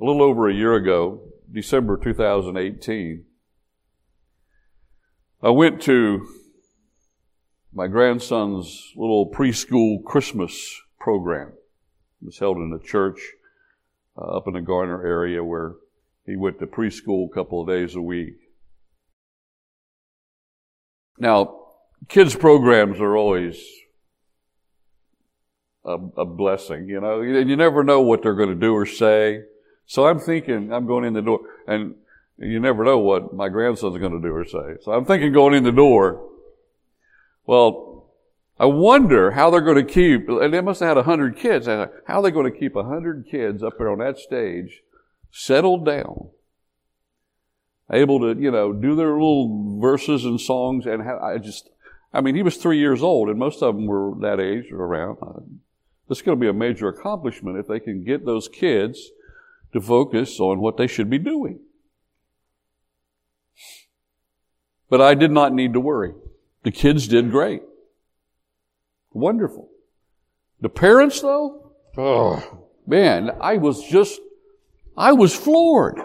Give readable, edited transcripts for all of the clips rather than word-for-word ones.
a little over a year ago, December 2018, I went to my grandson's little preschool Christmas program. It was held in a church up in the Garner area where he went to preschool a couple of days a week. Now, kids' programs are always a blessing, you know. You never know what they're going to do or say. So I'm thinking, I'm going in the door, and you never know what my grandson's going to do or say. So I'm thinking going in the door, well, I wonder how they're going to keep, and they must have had 100 kids, how are they going to keep 100 kids up there on that stage, settled down, able to, you know, do their little verses and songs, and he was 3 years old, and most of them were that age or around. This is going to be a major accomplishment if they can get those kids to focus on what they should be doing. But I did not need to worry. The kids did great. Wonderful. The parents, though, oh man, I was floored.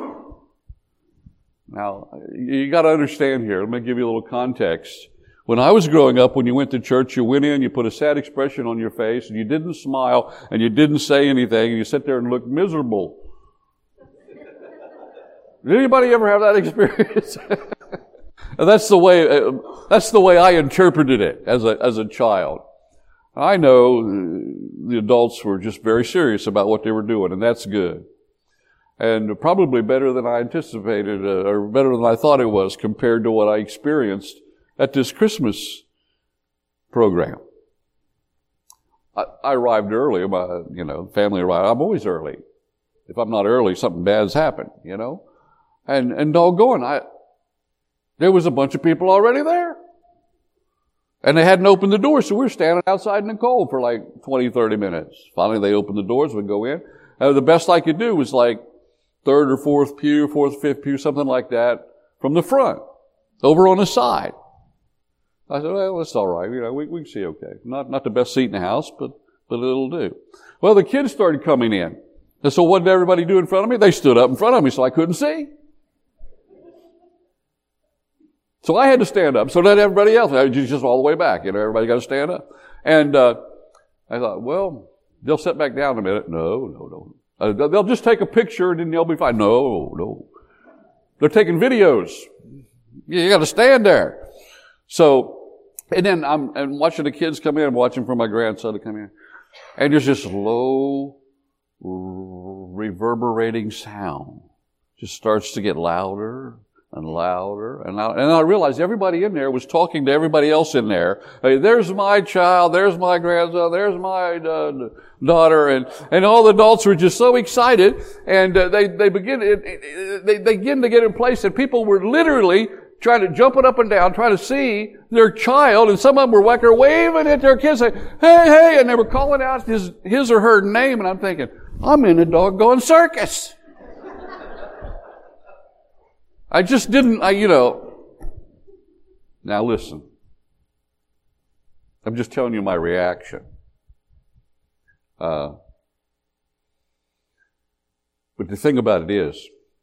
Now, you got to understand here. Let me give you a little context. When I was growing up, when you went to church, you went in, you put a sad expression on your face, and you didn't smile, and you didn't say anything, and you sit there and look miserable. Did anybody ever have that experience? That's the way I interpreted it as a child. I know the adults were just very serious about what they were doing, and that's good. And probably better than I anticipated, or better than I thought it was compared to what I experienced at this Christmas program. I arrived early. My, family arrived. I'm always early. If I'm not early, something bad's happened, And doggone, there was a bunch of people already there. And they hadn't opened the door, so we were standing outside in the cold for like 20, 30 minutes. Finally, they opened the doors, we'd go in. The best I could do was like third or fourth pew, fifth pew, something like that, from the front, over on the side. I said, well, it's all right. We can see okay. Not the best seat in the house, but it'll do. Well, the kids started coming in. And so what did everybody do in front of me? They stood up in front of me so I couldn't see. So I had to stand up. So did everybody else. I was just all the way back. Everybody got to stand up. And I thought, well, they'll sit back down in a minute. No. They'll just take a picture and then they'll be fine. No. They're taking videos. You got to stand there. So, and then I'm watching the kids come in. I'm watching for my grandson to come in. And there's this low, reverberating sound. Just starts to get louder and louder and louder. And I realized everybody in there was talking to everybody else in there. Hey, there's my child, there's my grandson, there's my daughter, and all the adults were just so excited, and they begin to get in place, and people were literally trying to jump it up and down, trying to see their child, and some of them were waving at their kids, saying, hey, and they were calling out his or her name, and I'm thinking, I'm in a doggone circus. I just didn't, Now listen. I'm just telling you my reaction. But the thing about it is,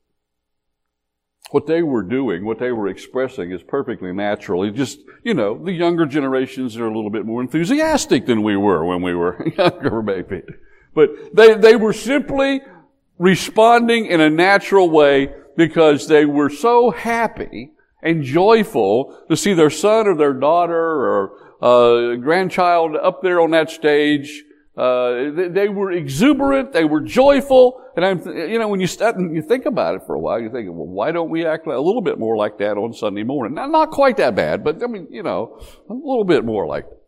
what they were doing, what they were expressing is perfectly natural. It just, the younger generations are a little bit more enthusiastic than we were when we were younger, maybe. But they were simply responding in a natural way because they were so happy and joyful to see their son or their daughter or grandchild up there on that stage. They were exuberant, they were joyful, and when you start and you think about it for a while, you think, well, why don't we act a little bit more like that on Sunday morning? Not quite that bad, but a little bit more like that.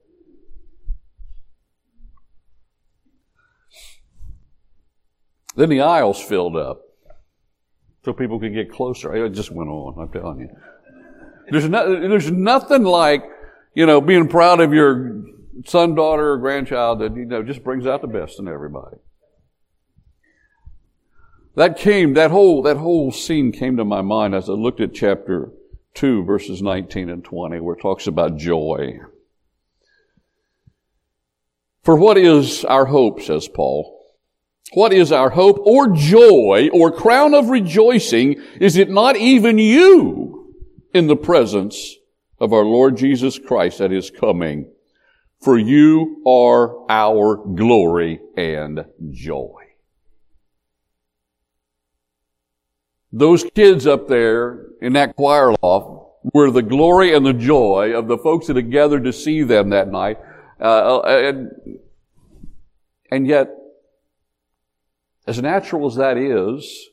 Then the aisles filled up so people could get closer. It just went on, I'm telling you. There's nothing like, being proud of your son, daughter, or grandchild that, just brings out the best in everybody. That whole scene came to my mind as I looked at chapter 2, verses 19 and 20, where it talks about joy. For what is our hope, says Paul? What is our hope or joy or crown of rejoicing? Is it not even you in the presence of our Lord Jesus Christ at His coming? For you are our glory and joy. Those kids up there in that choir loft were the glory and the joy of the folks that had gathered to see them that night. And yet, as natural as that is,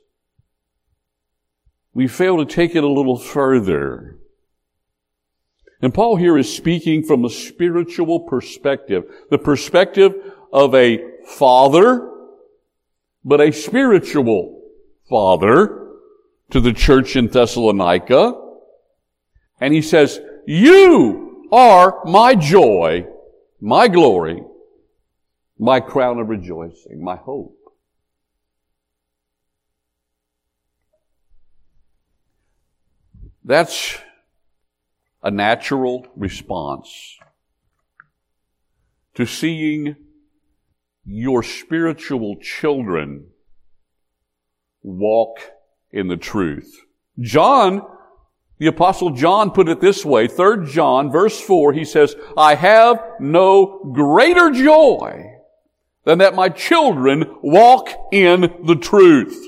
we fail to take it a little further. And Paul here is speaking from a spiritual perspective, the perspective of a father, but a spiritual father to the church in Thessalonica. And he says, you are my joy, my glory, my crown of rejoicing, my hope. That's a natural response to seeing your spiritual children walk in the truth. John, the Apostle John put it this way, 3 John verse 4, he says, I have no greater joy than that my children walk in the truth.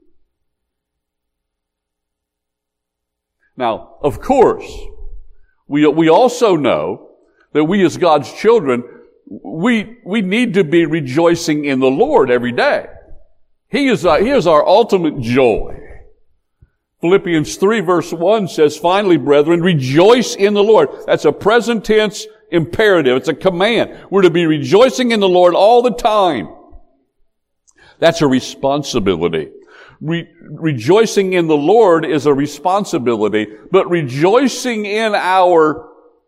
Now, of course, we also know that we as God's children, we need to be rejoicing in the Lord every day. He is our ultimate joy. Philippians 3 verse 1 says, finally, brethren, rejoice in the Lord. That's a present tense imperative. It's a command. We're to be rejoicing in the Lord all the time. That's a responsibility. Rejoicing in the Lord is a responsibility, but rejoicing in our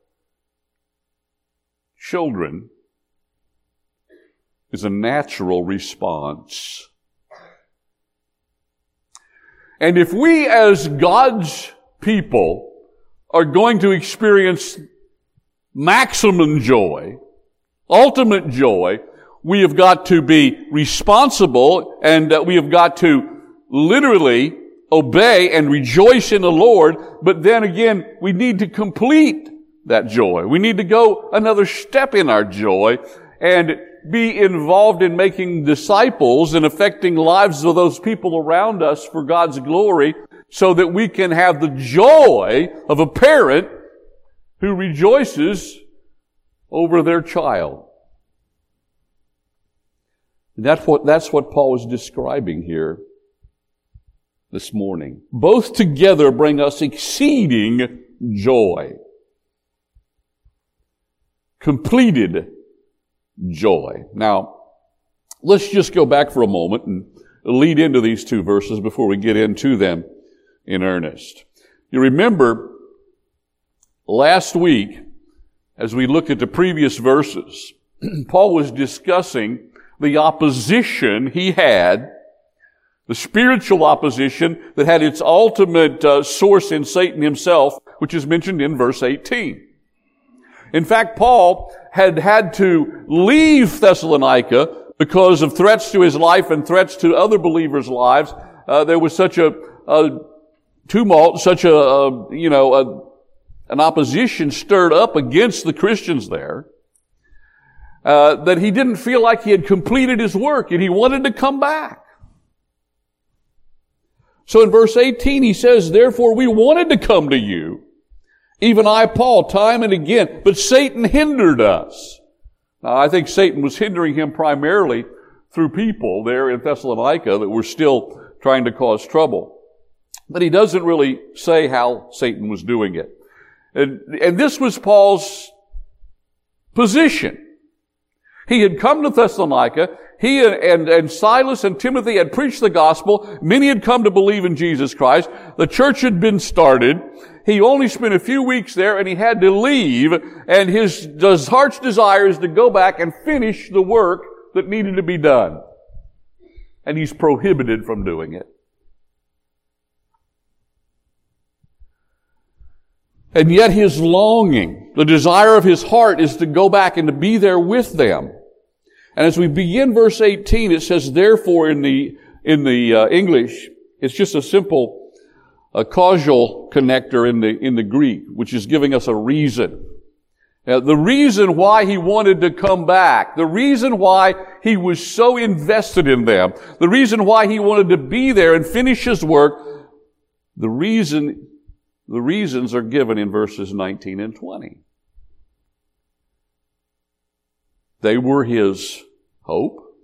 children is a natural response. And if we as God's people are going to experience maximum joy, ultimate joy, we have got to be responsible and we have got to literally obey and rejoice in the Lord, but then again, we need to complete that joy. We need to go another step in our joy and be involved in making disciples and affecting lives of those people around us for God's glory so that we can have the joy of a parent who rejoices over their child. That's what Paul is describing here this morning. Both together bring us exceeding joy. Completed joy. Now, let's just go back for a moment and lead into these two verses before we get into them in earnest. You remember last week, as we looked at the previous verses, Paul was discussing the opposition he had, the spiritual opposition that had its ultimate source in Satan himself, which is mentioned in verse 18. In fact, Paul had to leave Thessalonica because of threats to his life and threats to other believers' lives. There was such a tumult, such an opposition stirred up against the Christians there, that he didn't feel like he had completed his work and he wanted to come back. So in verse 18 he says, therefore we wanted to come to you, even I, Paul, time and again, but Satan hindered us. Now I think Satan was hindering him primarily through people there in Thessalonica that were still trying to cause trouble. But he doesn't really say how Satan was doing it. And this was Paul's position. He had come to Thessalonica. He and Silas and Timothy had preached the gospel. Many had come to believe in Jesus Christ. The church had been started. He only spent a few weeks there and he had to leave. And his heart's desire is to go back and finish the work that needed to be done. And he's prohibited from doing it. And yet his longing, the desire of his heart is to go back and to be there with them. And as we begin verse 18, it says, therefore in the English, it's just a simple causal connector in the Greek, which is giving us a reason. Now, the reason why he wanted to come back, the reason why he was so invested in them, the reason why he wanted to be there and finish his work, the reasons are given in verses 19 and 20. They were his hope,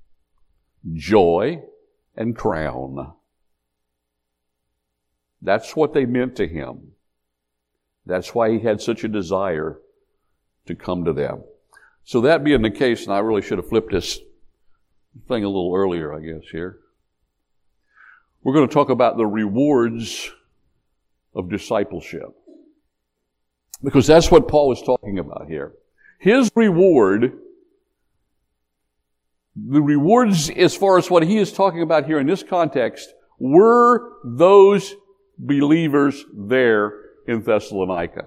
joy, and crown. That's what they meant to him. That's why he had such a desire to come to them. So that being the case, and I really should have flipped this thing a little earlier, I guess, here. We're going to talk about the rewards of discipleship. Because that's what Paul is talking about here. His reward, the rewards as far as what he is talking about here in this context, were those believers there in Thessalonica.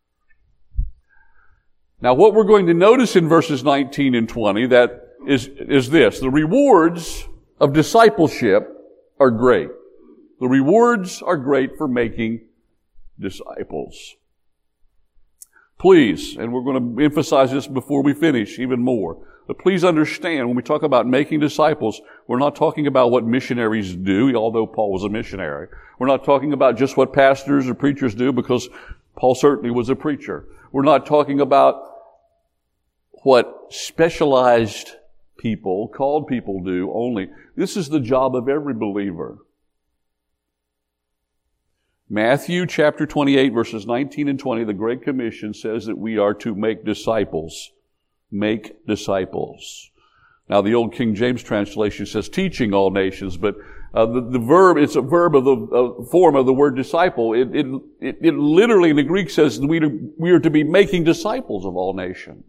Now, what we're going to notice in verses 19 and 20 that is this. The rewards of discipleship are great. The rewards are great for making disciples. Please, and we're going to emphasize this before we finish even more, but please understand when we talk about making disciples, we're not talking about what missionaries do, although Paul was a missionary. We're not talking about just what pastors or preachers do, because Paul certainly was a preacher. We're not talking about what specialized people, called people do only. This is the job of every believer. Matthew chapter 28 verses 19 and 20, the Great Commission says that we are to make disciples. Make disciples. Now the old King James translation says teaching all nations, but the verb, it's a verb of the form of the word disciple. It literally in the Greek says that we are to be making disciples of all nations.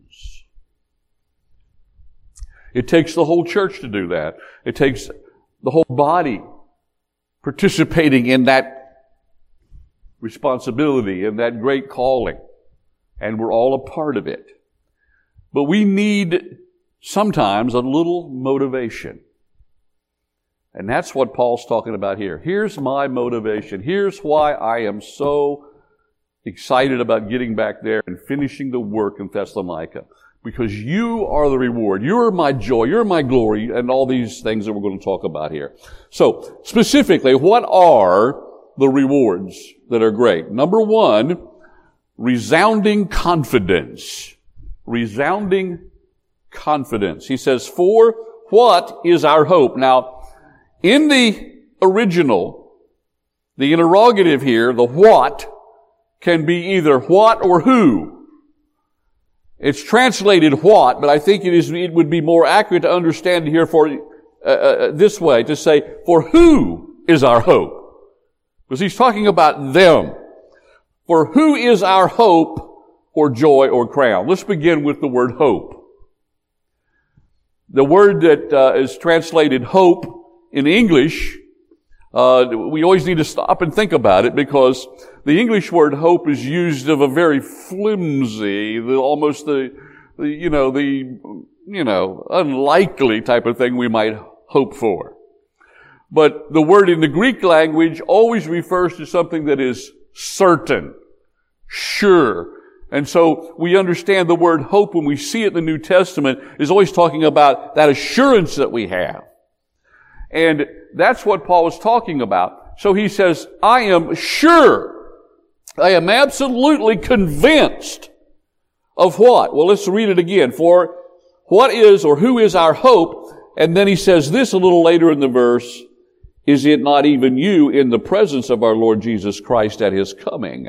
It takes the whole church to do that. It takes the whole body participating in that responsibility and that great calling. And we're all a part of it. But we need sometimes a little motivation. And that's what Paul's talking about here. Here's my motivation. Here's why I am so excited about getting back there and finishing the work in Thessalonica. Because you are the reward. You're my joy. You're my glory. And all these things that we're going to talk about here. So, specifically, what are the rewards that are great? Number one, resounding confidence. Resounding confidence. He says, for what is our hope? Now, in the original, the interrogative here, the what, can be either what or who. It's translated what, but I think it would be more accurate to understand here for this way, to say, for who is our hope? Because he's talking about them. For who is our hope or joy or crown? Let's begin with the word hope. The word that is translated hope in English, we always need to stop and think about it, because the English word hope is used of a very flimsy, almost unlikely type of thing we might hope for. But the word in the Greek language always refers to something that is certain, sure. And so we understand the word hope when we see it in the New Testament is always talking about that assurance that we have. And that's what Paul is talking about. So he says, I am sure, I am absolutely convinced of what? Well, let's read it again. For what is or who is our hope? And then he says this a little later in the verse, is it not even you in the presence of our Lord Jesus Christ at His coming?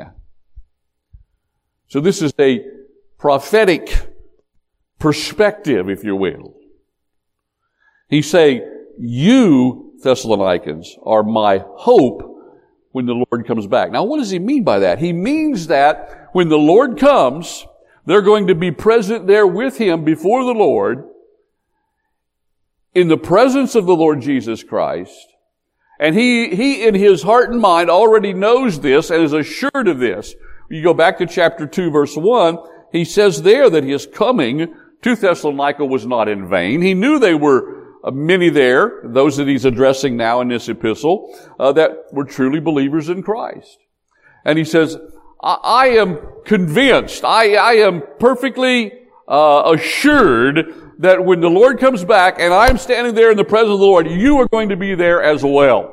So this is a prophetic perspective, if you will. He's saying, you, Thessalonians, are my hope when the Lord comes back. Now, what does he mean by that? He means that when the Lord comes, they're going to be present there with Him before the Lord, in the presence of the Lord Jesus Christ. And he in his heart and mind already knows this and is assured of this. You go back to chapter 2, verse 1, he says there that His coming to Thessalonica was not in vain. He knew they were many there, those that he's addressing now in this epistle, that were truly believers in Christ. And he says, I am convinced, I am perfectly assured that when the Lord comes back and I'm standing there in the presence of the Lord, you are going to be there as well.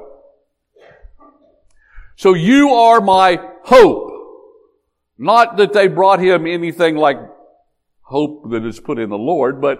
So you are my hope. Not that they brought him anything like hope that is put in the Lord, but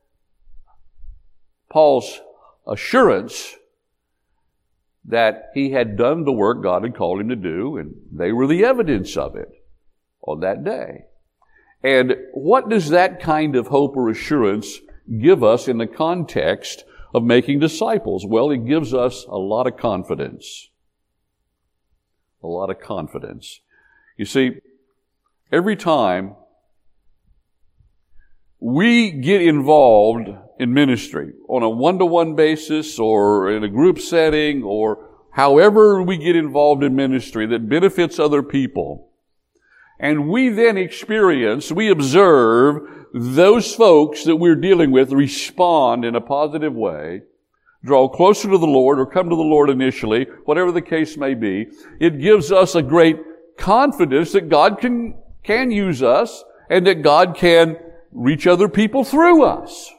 Paul's assurance that he had done the work God had called him to do, and they were the evidence of it on that day. And what does that kind of hope or assurance give us in the context of making disciples? Well, it gives us a lot of confidence. A lot of confidence. You see, every time we get involved in ministry on a one-to-one basis or in a group setting or however we get involved in ministry that benefits other people, and we then we observe those folks that we're dealing with respond in a positive way, draw closer to the Lord or come to the Lord initially, whatever the case may be, it gives us a great confidence that God can use us and that God can reach other people through us.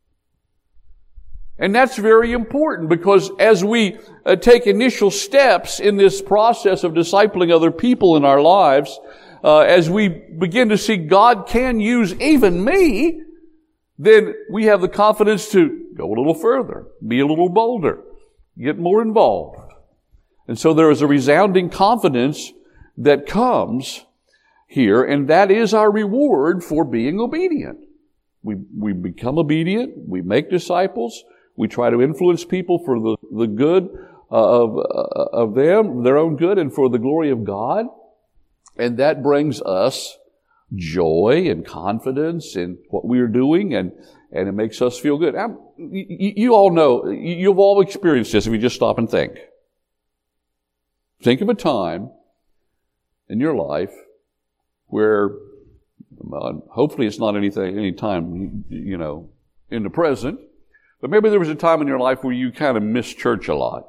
And that's very important because as we take initial steps in this process of discipling other people in our lives, as we begin to see God can use even me, then we have the confidence to go a little further, be a little bolder, get more involved. And so there is a resounding confidence that comes here, and that is our reward for being obedient. We become obedient, we make disciples, we try to influence people for the good of them, their own good, and for the glory of God. And that brings us joy and confidence in what we are doing, and it makes us feel good. You all know, you've all experienced this if you just stop and think. Think of a time in your life where, hopefully it's not any time, in the present, but maybe there was a time in your life where you kind of missed church a lot.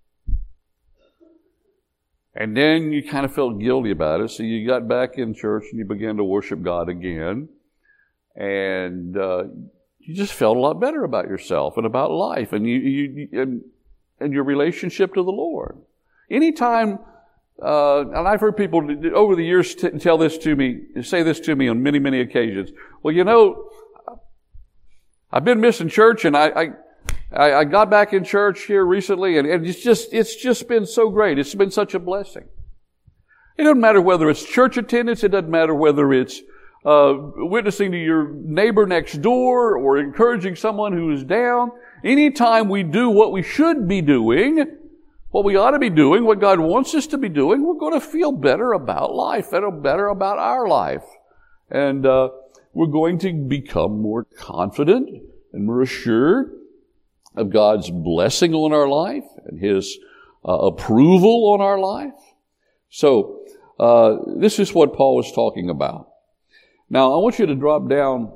And then you kind of felt guilty about it, so you got back in church and you began to worship God again. And you just felt a lot better about yourself and about life and and your relationship to the Lord. Anytime, and I've heard people over the years say this to me on many, many occasions. Well, I've been missing church, and I got back in church here recently, and it's just been so great. It's been such a blessing. It doesn't matter whether it's church attendance. It doesn't matter whether it's witnessing to your neighbor next door or encouraging someone who is down. Anytime we do what we should be doing, what we ought to be doing, what God wants us to be doing, we're going to feel better about life, better about our life. And we're going to become more confident and more assured of God's blessing on our life and His approval on our life. So, this is what Paul is talking about. Now, I want you to drop down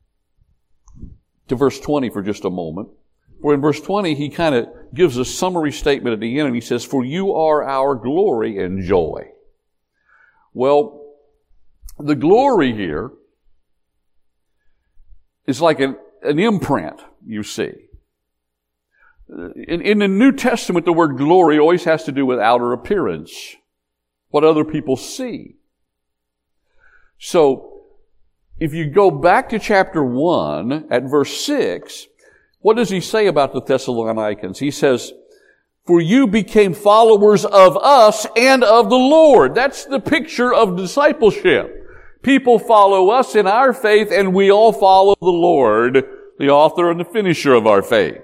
to verse 20 for just a moment. Where in verse 20, he kind of gives a summary statement at the end, and he says, "For you are our glory and joy." Well, the glory here is like an imprint, you see. In the New Testament, the word glory always has to do with outer appearance, what other people see. So, if you go back to chapter 1 at verse 6, what does he say about the Thessalonians? He says, "For you became followers of us and of the Lord." That's the picture of discipleship. People follow us in our faith, and we all follow the Lord, the author and the finisher of our faith.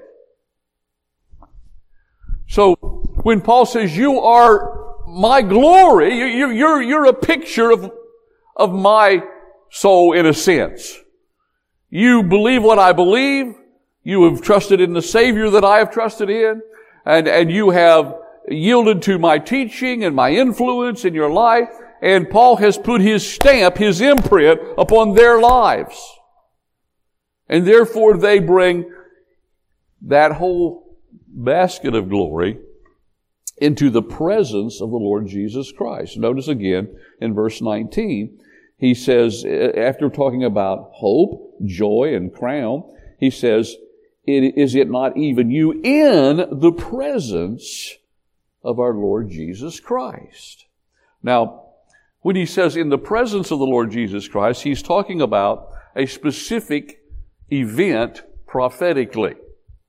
So, when Paul says, "You are my glory," you're a picture of my soul in a sense. You believe what I believe. You have trusted in the Savior that I have trusted in, and you have yielded to my teaching and my influence in your life, and Paul has put his stamp, his imprint upon their lives. And therefore they bring that whole basket of glory into the presence of the Lord Jesus Christ. Notice again in verse 19, he says, after talking about hope, joy, and crown, he says, is it not even you in the presence of our Lord Jesus Christ? Now, when he says in the presence of the Lord Jesus Christ, he's talking about a specific event prophetically.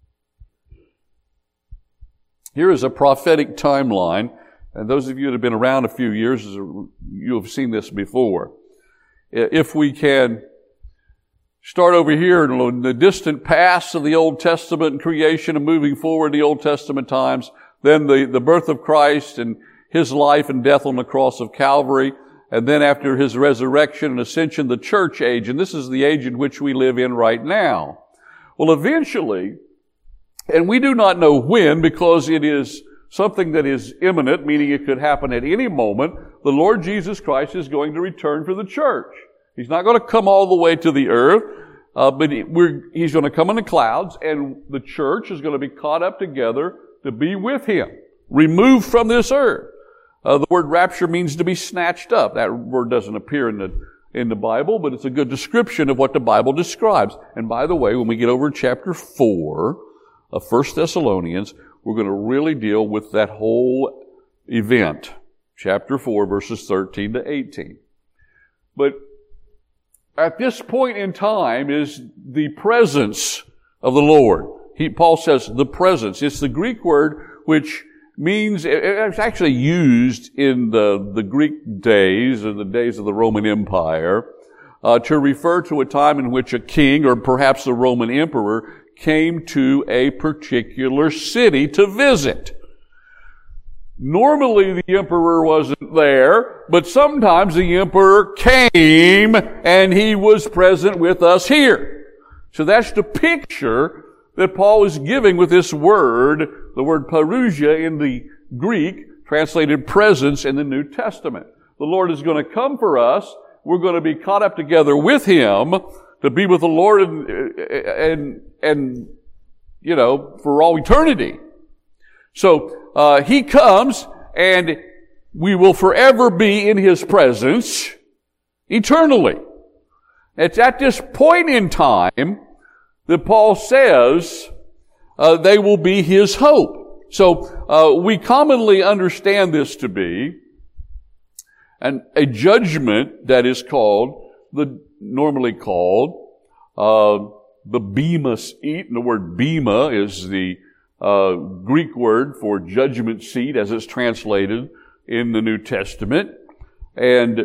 Here is a prophetic timeline, and those of you that have been around a few years, you have seen this before. If we can start over here in the distant past of the Old Testament and creation and moving forward in the Old Testament times, then the birth of Christ and His life and death on the cross of Calvary, and then after His resurrection and ascension, the church age, and this is the age in which we live in right now. Well, eventually, and we do not know when because it is something that is imminent, meaning it could happen at any moment, the Lord Jesus Christ is going to return for the church. He's not going to come all the way to the earth, but He's going to come in the clouds, and the church is going to be caught up together to be with Him, removed from this earth. The word rapture means to be snatched up. That word doesn't appear in the Bible, but it's a good description of what the Bible describes. And by the way, when we get over to chapter 4 of 1 Thessalonians, we're going to really deal with that whole event. Chapter 4, verses 13 to 18. But at this point in time is the presence of the Lord. Paul says the presence. It's the Greek word which means, it's actually used in the Greek days, or the days of the Roman Empire, to refer to a time in which a king, or perhaps the Roman emperor, came to a particular city to visit. Normally the emperor wasn't there, but sometimes the emperor came and he was present with us here. So that's the picture that Paul is giving with this word, the word parousia in the Greek, translated presence in the New Testament. The Lord is going to come for us. We're going to be caught up together with Him to be with the Lord and you know, for all eternity. So, He comes and we will forever be in His presence eternally. It's at this point in time that Paul says they will be His hope. So we commonly understand this to be a judgment that is normally called the bema seat. And the word bema is the Greek word for judgment seat as it's translated in the New Testament. And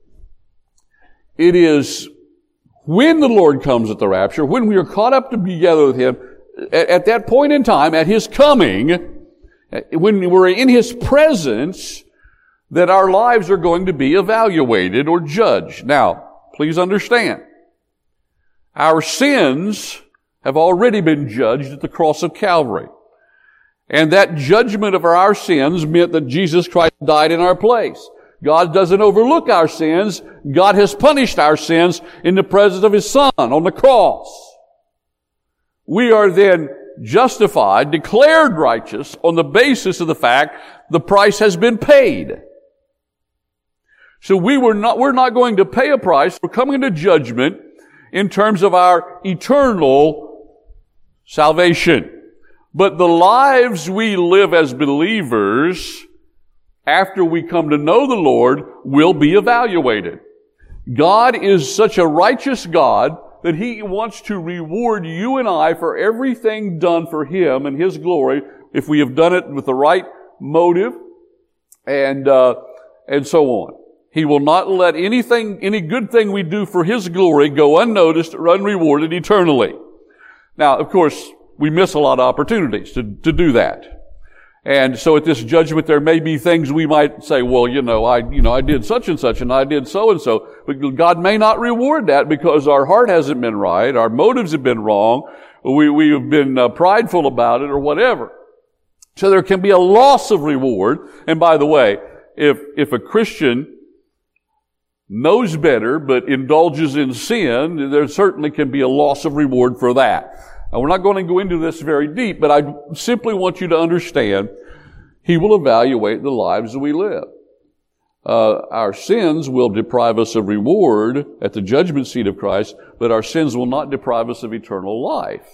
it is when the Lord comes at the rapture, when we are caught up together with Him, at that point in time, at His coming, when we're in His presence, that our lives are going to be evaluated or judged. Now, please understand, our sins have already been judged at the cross of Calvary. And that judgment of our sins meant that Jesus Christ died in our place. God doesn't overlook our sins. God has punished our sins in the presence of His Son on the cross. We are then justified, declared righteous on the basis of the fact the price has been paid. So we're not going to pay a price. We're coming into judgment in terms of our eternal salvation. But the lives we live as believers after we come to know the Lord will be evaluated. God is such a righteous God that He wants to reward you and I for everything done for Him and His glory if we have done it with the right motive and so on. He will not let any good thing we do for His glory go unnoticed or unrewarded eternally. Now, of course, we miss a lot of opportunities to do that. And so at this judgment, there may be things we might say, well, I did such and such and I did so and so. But God may not reward that because our heart hasn't been right. Our motives have been wrong. We have been prideful about it or whatever. So there can be a loss of reward. And by the way, if a Christian knows better, but indulges in sin, there certainly can be a loss of reward for that. Now, we're not going to go into this very deep, but I simply want you to understand He will evaluate the lives that we live. Our sins will deprive us of reward at the judgment seat of Christ, but our sins will not deprive us of eternal life.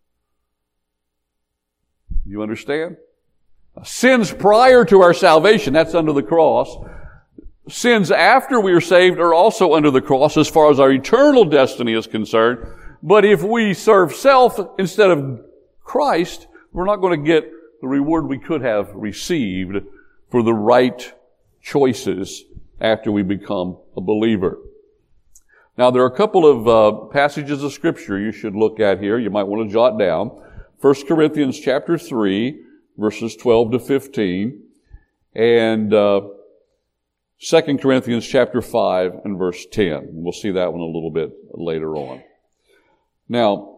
You understand? Sins prior to our salvation, that's under the cross. Sins after we are saved are also under the cross as far as our eternal destiny is concerned. But if we serve self instead of Christ, we're not going to get the reward we could have received for the right choices after we become a believer. Now, there are a couple of passages of Scripture you should look at here. You might want to jot down. 1 Corinthians chapter 3, verses 12 to 15, and 2 Corinthians chapter 5 and verse 10. We'll see that one a little bit later on. Now,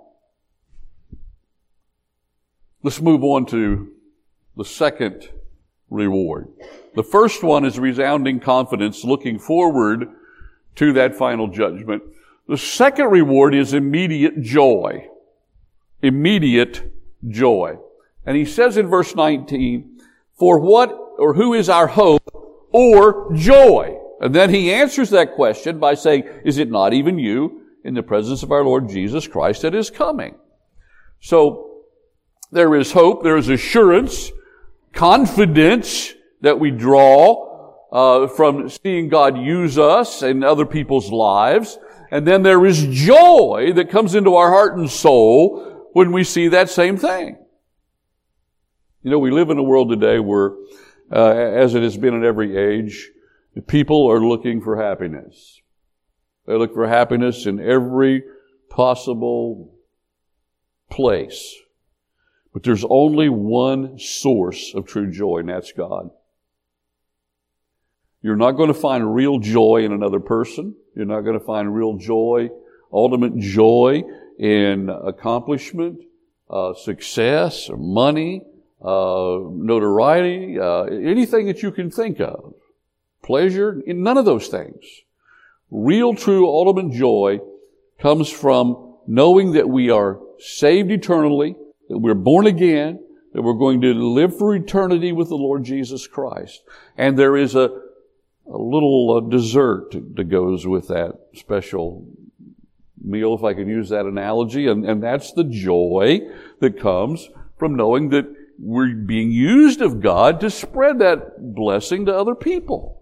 let's move on to the second reward. The first one is resounding confidence, looking forward to that final judgment. The second reward is immediate joy. Immediate joy. And he says in verse 19, for what or who is our hope or joy? And then he answers that question by saying, is it not even you in the presence of our Lord Jesus Christ that is coming? So there is hope, there is assurance, confidence that we draw from seeing God use us in other people's lives. And then there is joy that comes into our heart and soul when we see that same thing. You know, we live in a world today where, as it has been at every age, people are looking for happiness. They look for happiness in every possible place. But there's only one source of true joy, and that's God. You're not going to find real joy in another person. You're not going to find real joy, ultimate joy in accomplishment, success, or money, notoriety, anything that you can think of. Pleasure, none of those things. Real, true, ultimate joy comes from knowing that we are saved eternally, that we're born again, that we're going to live for eternity with the Lord Jesus Christ. And there is a little dessert that goes with that special meal, if I can use that analogy, and that's the joy that comes from knowing that we're being used of God to spread that blessing to other people.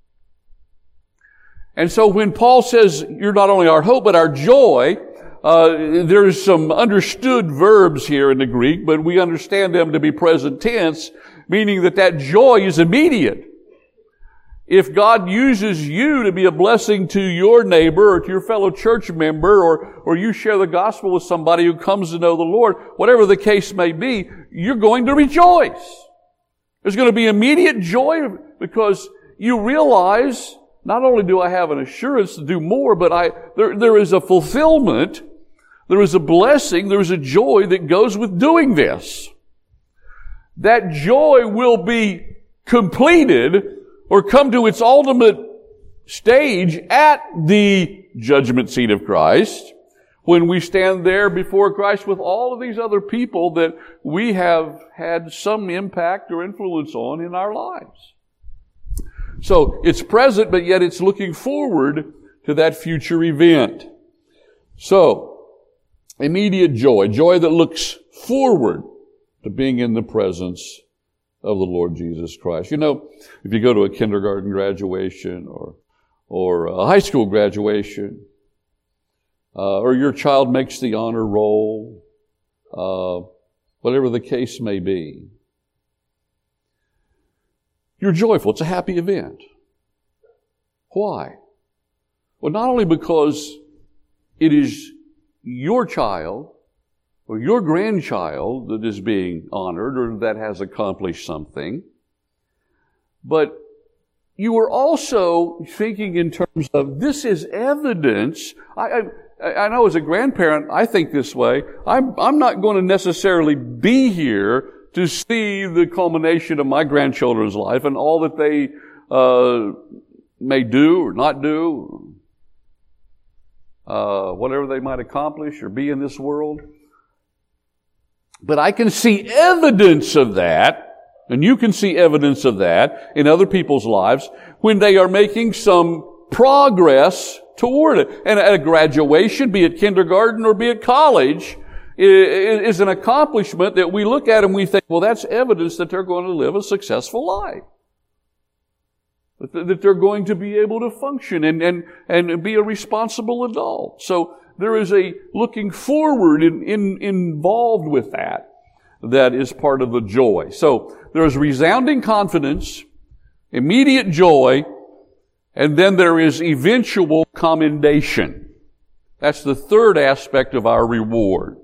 And so when Paul says, you're not only our hope, but our joy, there's some understood verbs here in the Greek, but we understand them to be present tense, meaning that joy is immediate. If God uses you to be a blessing to your neighbor or to your fellow church member, or you share the gospel with somebody who comes to know the Lord, whatever the case may be, you're going to rejoice. There's going to be immediate joy because you realize, not only do I have an assurance to do more, but there is a fulfillment, there is a blessing, there is a joy that goes with doing this. That joy will be completed or come to its ultimate stage at the judgment seat of Christ, when we stand there before Christ with all of these other people that we have had some impact or influence on in our lives. So it's present, but yet it's looking forward to that future event. So, immediate joy, joy that looks forward to being in the presence of the Lord Jesus Christ. You know, if you go to a kindergarten graduation or a high school graduation, or your child makes the honor roll, whatever the case may be, you're joyful. It's a happy event. Why? Well, not only because it is your child or your grandchild that is being honored or that has accomplished something, but you are also thinking in terms of this is evidence. I know as a grandparent, I think this way. I'm not going to necessarily be here to see the culmination of my grandchildren's life and all that they may do or not do, whatever they might accomplish or be in this world. But I can see evidence of that, and you can see evidence of that in other people's lives when they are making some progress toward it. And at a graduation, be it kindergarten or be it college, is an accomplishment that we look at and we think, well, that's evidence that they're going to live a successful life. That they're going to be able to function and be a responsible adult. So there is a looking forward involved with that is part of the joy. So there's resounding confidence, immediate joy, and then there is eventual commendation. That's the third aspect of our reward.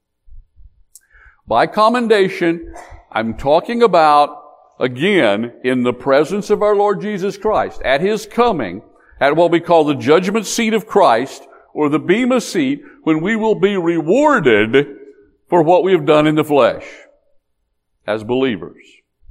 By commendation, I'm talking about, again, in the presence of our Lord Jesus Christ, at His coming, at what we call the judgment seat of Christ, or the bema seat, when we will be rewarded for what we have done in the flesh as believers.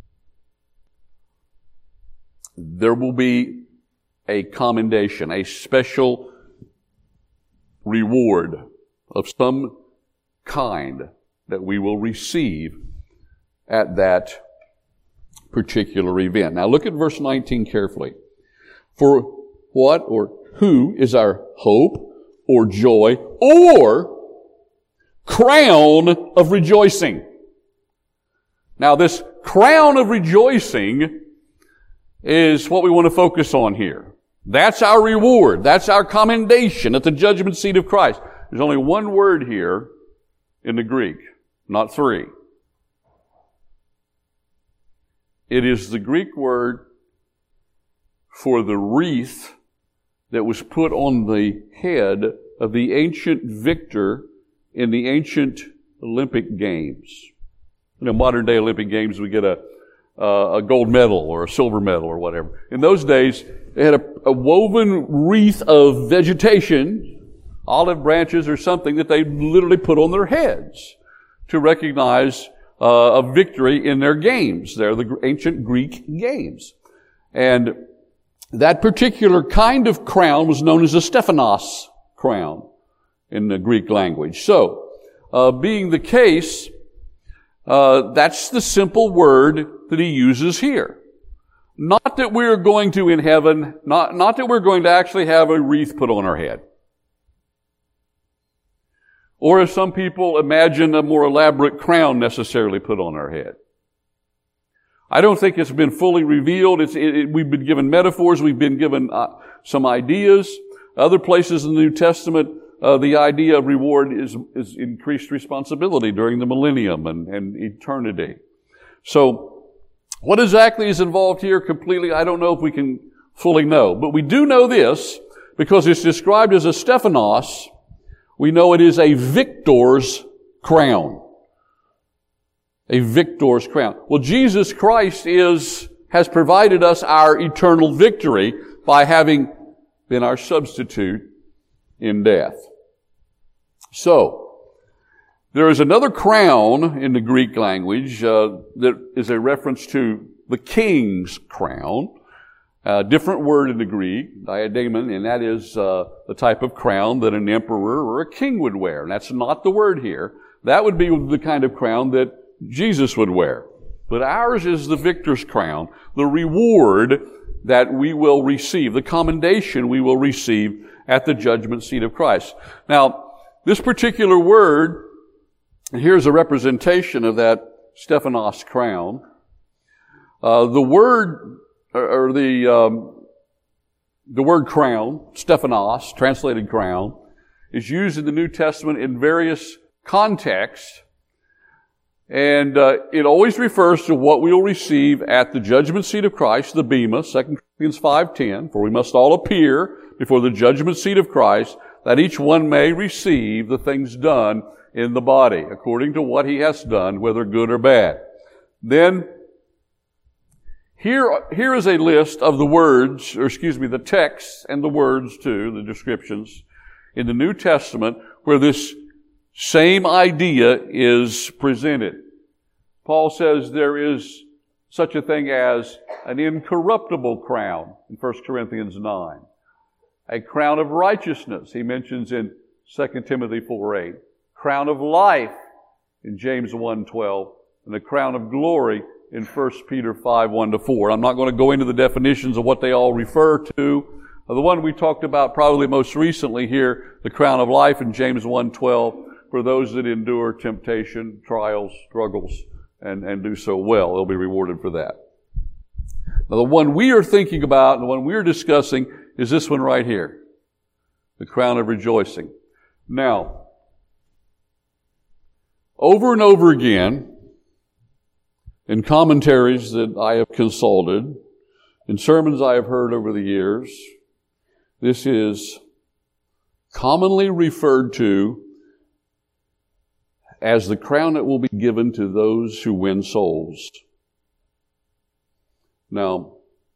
There will be a commendation, a special reward of some kind that we will receive at that particular event. Now look at verse 19 carefully. For what or who is our hope or joy or crown of rejoicing? Now this crown of rejoicing is what we want to focus on here. That's our reward. That's our commendation at the judgment seat of Christ. There's only one word here in the Greek, not three. It is the Greek word for the wreath that was put on the head of the ancient victor in the ancient Olympic Games. In the modern day Olympic Games, we get a gold medal or a silver medal or whatever. In those days, they had a woven wreath of vegetation, olive branches or something that they literally put on their heads to recognize a victory in their games. They're the ancient Greek games. And that particular kind of crown was known as a Stephanos crown in the Greek language. So, being the case, that's the simple word that he uses here. Not that we're going to in heaven, not that we're going to actually have a wreath put on our head. Or as some people imagine, a more elaborate crown necessarily put on our head. I don't think it's been fully revealed. We've been given metaphors. We've been given some ideas. Other places in the New Testament, the idea of reward is increased responsibility during the millennium and eternity. So, what exactly is involved here completely, I don't know if we can fully know. But we do know this, because it's described as a Stephanos. We know it is a victor's crown. A victor's crown. Well, Jesus Christ has provided us our eternal victory by having been our substitute in death. So, there is another crown in the Greek language that is a reference to the king's crown. A different word in the Greek, diademon, and that is the type of crown that an emperor or a king would wear. And that's not the word here. That would be the kind of crown that Jesus would wear. But ours is the victor's crown, the reward that we will receive, the commendation we will receive at the judgment seat of Christ. Now, this particular word, here's a representation of that Stephanos crown. The word crown, Stephanos, translated crown, is used in the New Testament in various contexts. And it always refers to what we will receive at the judgment seat of Christ, the bema, 2 Corinthians 5:10, for we must all appear before the judgment seat of Christ, that each one may receive the things done in the body, according to what he has done, whether good or bad. Then, here is a list of the words, the texts and the words too, the descriptions, in the New Testament, where this same idea is presented. Paul says there is such a thing as an incorruptible crown in 1 Corinthians 9. A crown of righteousness, he mentions in 2 Timothy 4:8. Crown of life in James 1:12. And a crown of glory in 1 Peter 5:1-4. I'm not going to go into the definitions of what they all refer to. The one we talked about probably most recently here, the crown of life in James 1:12, for those that endure temptation, trials, struggles, and do so well. They'll be rewarded for that. Now, the one we are thinking about and the one we're discussing is this one right here, the crown of rejoicing. Now, over and over again, in commentaries that I have consulted, in sermons I have heard over the years, this is commonly referred to as the crown that will be given to those who win souls. Now,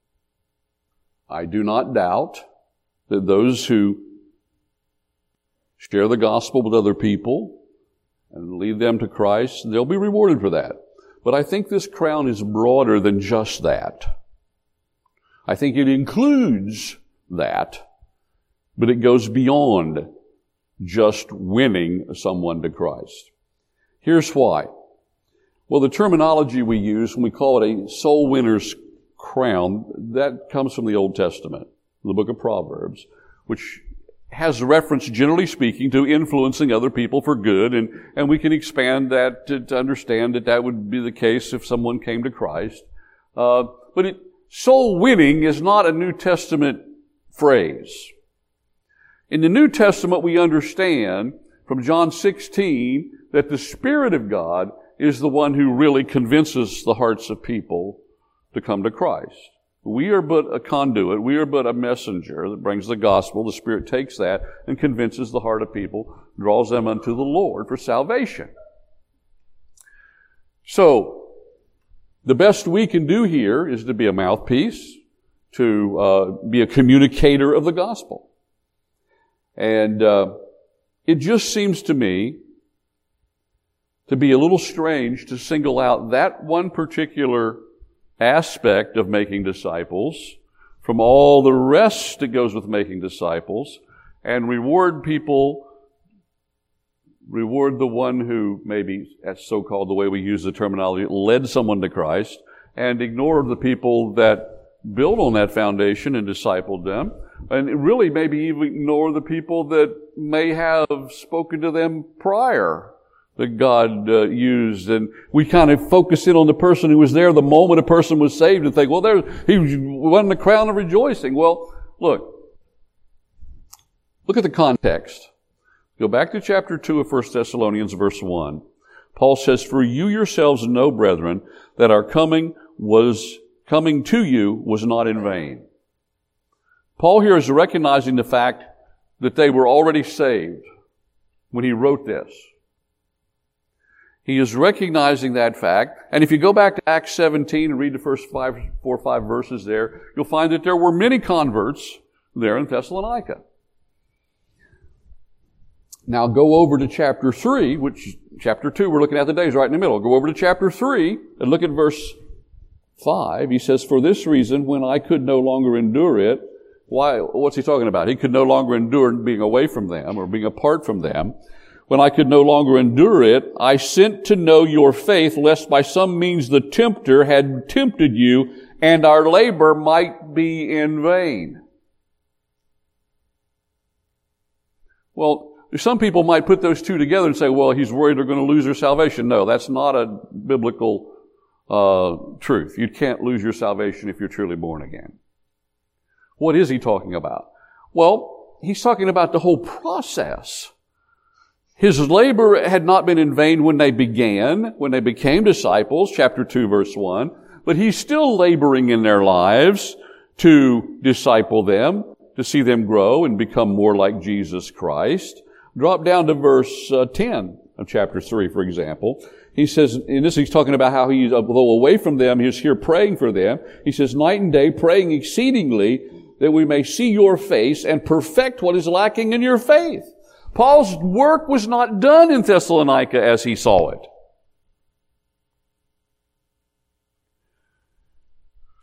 I do not doubt that those who share the gospel with other people and lead them to Christ, they'll be rewarded for that. But I think this crown is broader than just that. I think it includes that, but it goes beyond just winning someone to Christ. Here's why. Well, the terminology we use when we call it a soul winner's crown, that comes from the Old Testament, the book of Proverbs, which has reference, generally speaking, to influencing other people for good, and we can expand that to understand that that would be the case if someone came to Christ. But soul winning is not a New Testament phrase. In the New Testament, we understand from John 16 that the Spirit of God is the one who really convinces the hearts of people to come to Christ. We are but a conduit. We are but a messenger that brings the gospel. The Spirit takes that and convinces the heart of people, draws them unto the Lord for salvation. So, the best we can do here is to be a mouthpiece, to be a communicator of the gospel. And it just seems to me to be a little strange to single out that one particular aspect of making disciples from all the rest that goes with making disciples and reward the one who maybe, that's so-called the way we use the terminology, led someone to Christ, and ignore the people that build on that foundation and discipled them, and really maybe even ignore the people that may have spoken to them prior that God used. And we kind of focus in on the person who was there the moment a person was saved and think, well, he won the crown of rejoicing. Well, look at the context. Go back to chapter 2 of 1 Thessalonians, verse 1. Paul says, "For you yourselves know, brethren, that our coming to you was not in vain." Paul here is recognizing the fact that they were already saved when he wrote this. He is recognizing that fact. And if you go back to Acts 17 and read the first 4 or 5 verses there, you'll find that there were many converts there in Thessalonica. Now go over to chapter 3, which chapter 2 we're looking at today is right in the middle. Go over to chapter 3 and look at verse 5. He says, "For this reason, when I could no longer endure it," why? What's he talking about? He could no longer endure being away from them or being apart from them. "When I could no longer endure it, I sent to know your faith, lest by some means the tempter had tempted you, and our labor might be in vain." Well, some people might put those two together and say, well, he's worried they're going to lose their salvation. No, that's not a biblical truth. You can't lose your salvation if you're truly born again. What is he talking about? Well, he's talking about the whole process. His labor had not been in vain when they became disciples, chapter 2, verse 1, but he's still laboring in their lives to disciple them, to see them grow and become more like Jesus Christ. Drop down to verse 10 of chapter 3, for example. He says, in this he's talking about how he's, although away from them, he's here praying for them. He says, "Night and day praying exceedingly that we may see your face and perfect what is lacking in your faith." Paul's work was not done in Thessalonica as he saw it.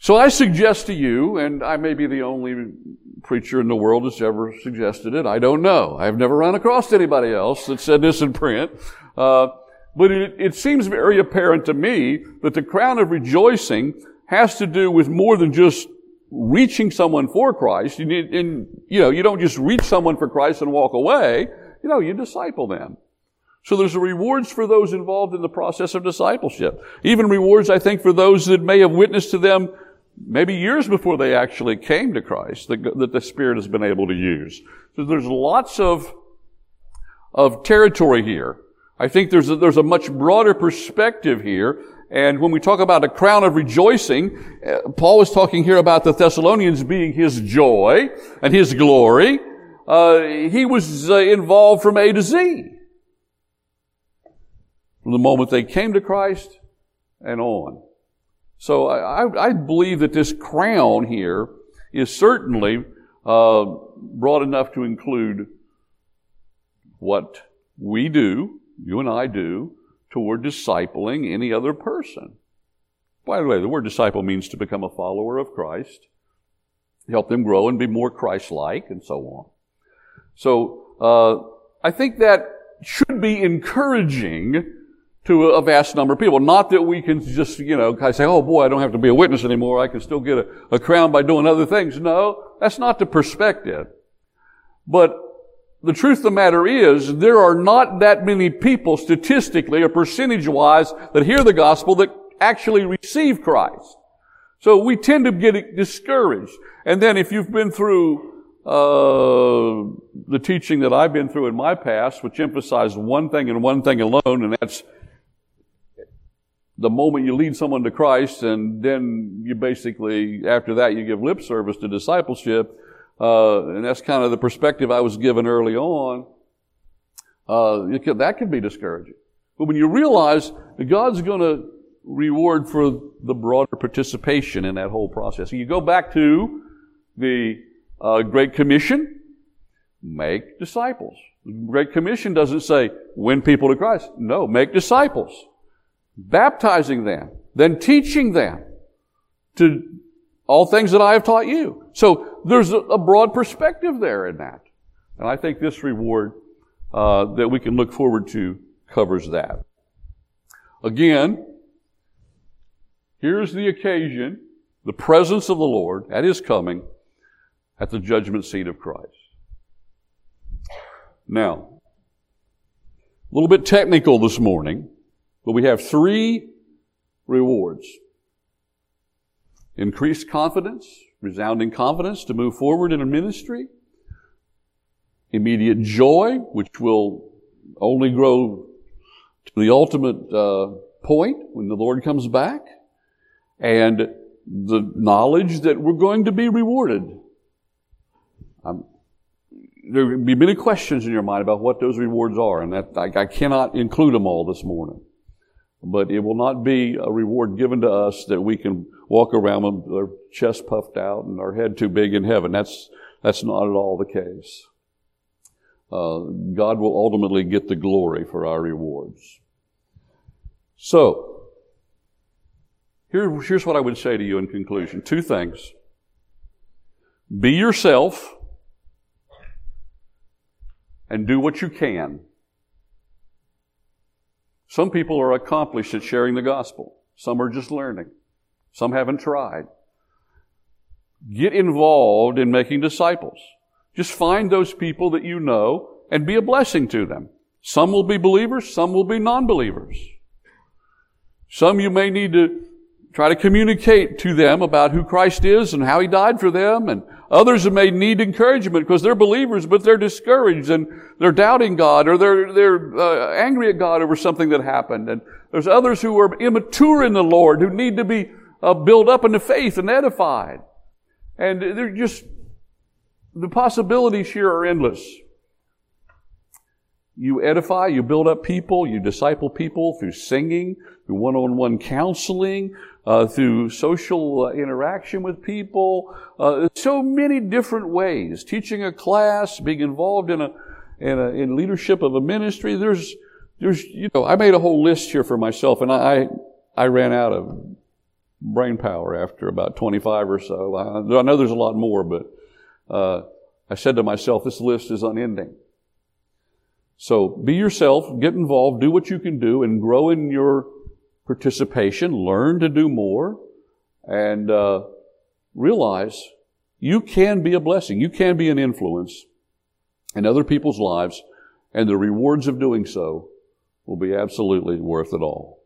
So I suggest to you, and I may be the only preacher in the world that's ever suggested it. I don't know. I've never run across anybody else that said this in print. But it seems very apparent to me that the crown of rejoicing has to do with more than just reaching someone for Christ. You don't just reach someone for Christ and walk away. You disciple them. So there's rewards for those involved in the process of discipleship. Even rewards, I think, for those that may have witnessed to them maybe years before they actually came to Christ, that the Spirit has been able to use. So there's lots of territory here. I think there's a much broader perspective here. And when we talk about a crown of rejoicing, Paul is talking here about the Thessalonians being his joy and his glory. He was involved from A to Z. From the moment they came to Christ and on. So I believe that this crown here is certainly broad enough to include what we do, you and I do, toward discipling any other person. By the way, the word disciple means to become a follower of Christ, help them grow and be more Christ-like, and so on. So I think that should be encouraging to a vast number of people. Not that we can just, kind of say, oh boy, I don't have to be a witness anymore. I can still get a crown by doing other things. No, that's not the perspective. But the truth of the matter is, there are not that many people statistically or percentage-wise that hear the gospel that actually receive Christ. So we tend to get discouraged. And then if you've been through the teaching that I've been through in my past, which emphasized one thing and one thing alone, and that's the moment you lead someone to Christ, and then you basically, after that, you give lip service to discipleship, and that's kind of the perspective I was given early on, that can be discouraging. But when you realize that God's going to reward for the broader participation in that whole process. You go back to the Great Commission, make disciples. The Great Commission doesn't say, win people to Christ. No, make disciples. Baptizing them, then teaching them to all things that I have taught you. So there's a broad perspective there in that. And I think this reward that we can look forward to covers that. Again, here's the occasion, the presence of the Lord at His coming at the judgment seat of Christ. Now, a little bit technical this morning, but we have 3 rewards. Increased confidence, resounding confidence to move forward in a ministry. Immediate joy, which will only grow to the ultimate point when the Lord comes back. And the knowledge that we're going to be rewarded. There will be many questions in your mind about what those rewards are, and that I cannot include them all this morning. But it will not be a reward given to us that we can walk around with our chest puffed out and our head too big in heaven. That's not at all the case. God will ultimately get the glory for our rewards. So, here's what I would say to you in conclusion. 2 things. Be yourself and do what you can. Some people are accomplished at sharing the gospel. Some are just learning. Some haven't tried. Get involved in making disciples. Just find those people that you know and be a blessing to them. Some will be believers, some will be non-believers. Some you may need to try to communicate to them about who Christ is and how He died for them, and others may need encouragement because they're believers, but they're discouraged and they're doubting God, or they're angry at God over something that happened. And there's others who are immature in the Lord who need to be built up in the faith and edified. And they're just, the possibilities here are endless. You edify, you build up people, you disciple people through singing, through one-on-one counseling, through social interaction with people, so many different ways. Teaching a class, being involved in leadership of a ministry. There's I made a whole list here for myself, and I ran out of brain power after about 25 or so. I know there's a lot more, but I said to myself, this list is unending. So be yourself, get involved, do what you can do, and grow in your participation. Learn to do more, and realize you can be a blessing. You can be an influence in other people's lives, and the rewards of doing so will be absolutely worth it all.